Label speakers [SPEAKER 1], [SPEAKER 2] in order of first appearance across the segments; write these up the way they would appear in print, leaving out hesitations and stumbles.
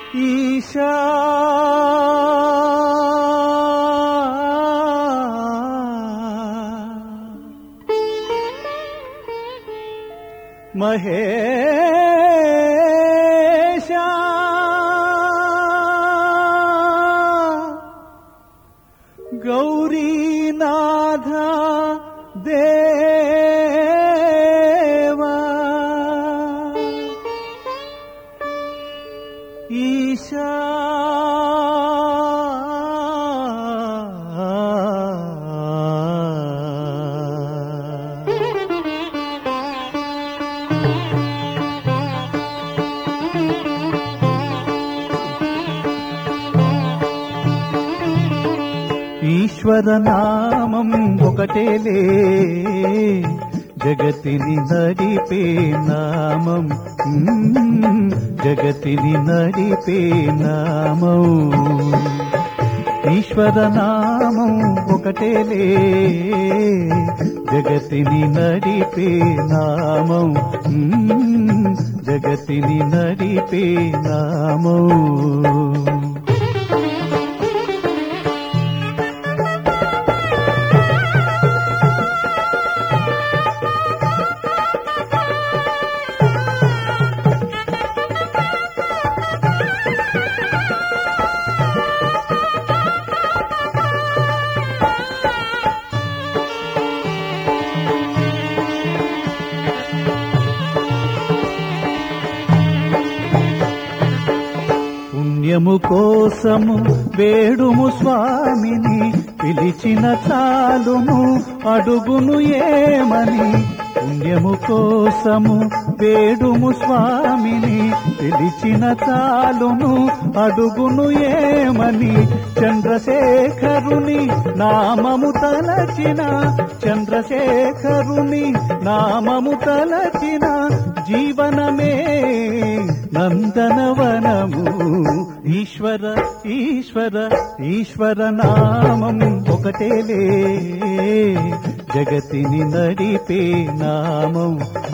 [SPEAKER 1] ఈశా మహేశా గౌరీనాథ దేవా ఈశా ఈశ్వర నామం ఒకటేలే జగతిని నడిపే నామం జగతిని నడిపే నామం ఈశ్వర నామం ఒకటేలే జగతిని నడిపే నామం జగతిని నడిపే నామం పుణ్యము కోసము వేడుము స్వామిని పిలిచిన చాలును అడుగును ఏమని పుణ్యము కోసము వేడుము స్వామిని పిలిచిన చాలును అడుగును ఏమని చంద్రశేఖరుని నామము తలచిన చంద్రశేఖరుని నామము తలచిన జీవనమే నందనవనము ఈశ్వర ఈశ్వర ఈశ్వర నామం ఒకటేలే జగతిని నడిపే నామం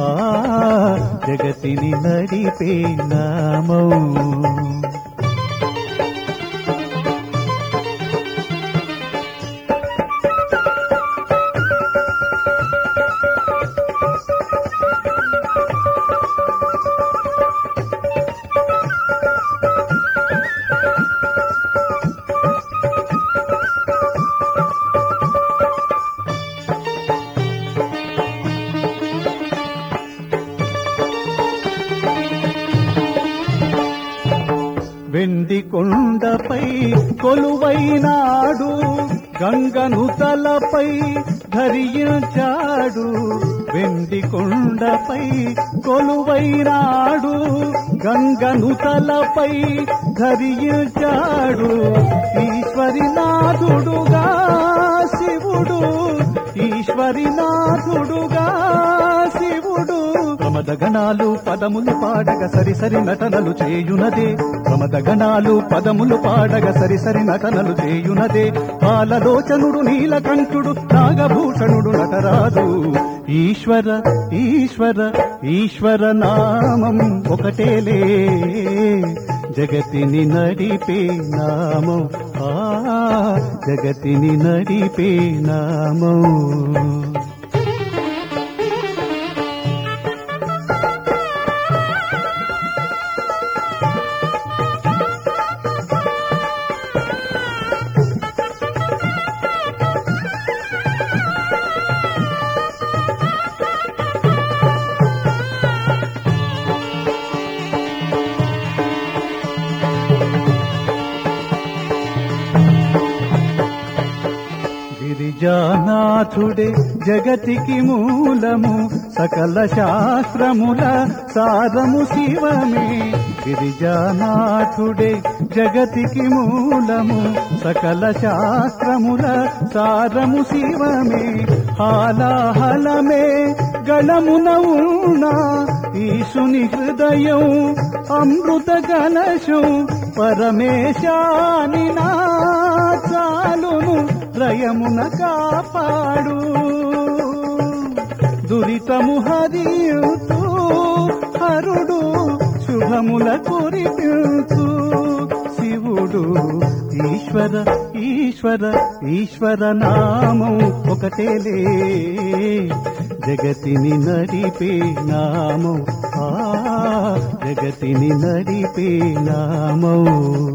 [SPEAKER 1] జగతిని నడిపే నామం వెండి కొండపై కొలువైనాడు గంగను తలపై ధరించాడు వెండి కొండపై కొలువైనాడు గంగను తలపై ధరించాడు ఈశ్వరినాథుడుగా శివుడు ఈశ్వరినాథుడుగా శివుడు ప్రమదగణాలు పదములు పాడగ సరిసరి నటనలు చేయునదే ప్రమదగణాలు పదములు పాడగ సరిసరి నటనలు చేయునదే పాలలోచనుడు నీలకంఠుడు నాగభూషణుడు నటరాదు ఈశ్వర ఈశ్వర ఈశ్వర నామం ఒకటేలే జగతిని నడిపే నామం జగతిని నడిపే నామం గిరిజానాథుడే జగతికి మూలము సకల శాస్త్రముల సారము శివమే గిరిజానాథుడే జగతికి మూలము సకల శాస్త్రముల సారము శివమే హాలాహలమే గళమున ఉన్న ఈశుని హృదయం అమృత కలశం పరమేశాని నా చాలును రయమున కాపాడు దురితము హరియుతూ హరుడు శుభముల కురిపించు దేవుడు. ఈశ్వర ఈశ్వర ఈశ్వర నామం ఒకటేలే, జగతిని నడిపే నామం, ఆ జగతిని నడిపే నామం.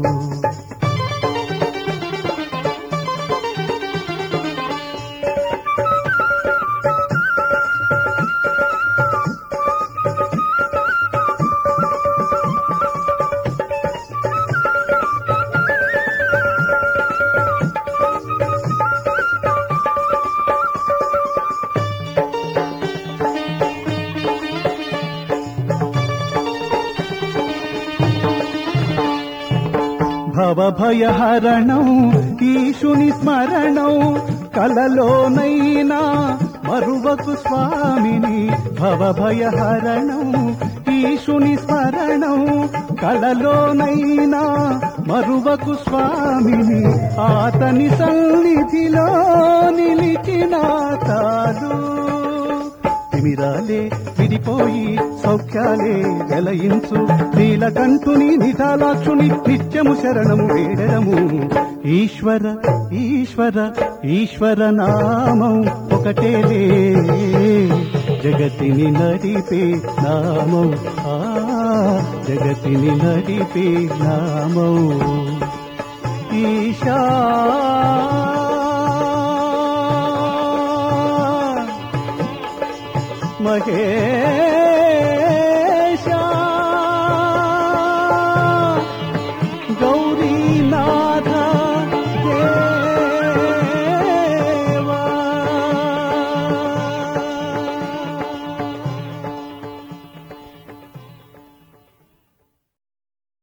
[SPEAKER 1] భవభయహరణం ఈశుని స్మరణం, కలలోనైనా మరువకు స్వామిని. భవభయహరణం ఈశుని స్మరణం, కలలోనైనా మరువకు స్వామిని. ఆతని సన్నిధిలో నిలిచిన తాను తిమిరాలే విడిపోయి సౌఖ్యాలే వెలయించు. నీలకంఠుని నిటాలాక్షుని నిత్యము శరణము వేడము. ఈశ్వర ఈశ్వర ఈశ్వర నామం ఒకటేలే, జగతిని నడిపే నామం, ఆ జగతిని నడిపే నామం. ఈశా మహే